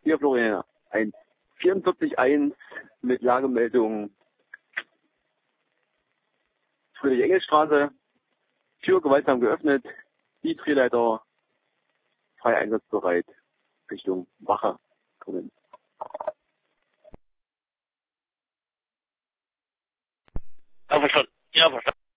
Hier Florian, ein 44-1 mit Lagemeldung Friedrich-Engels-Straße. Tür gewaltsam geöffnet. Die Drehleiter frei einsatzbereit Richtung Wache kommen. Ja, verstanden. Ja, verstanden.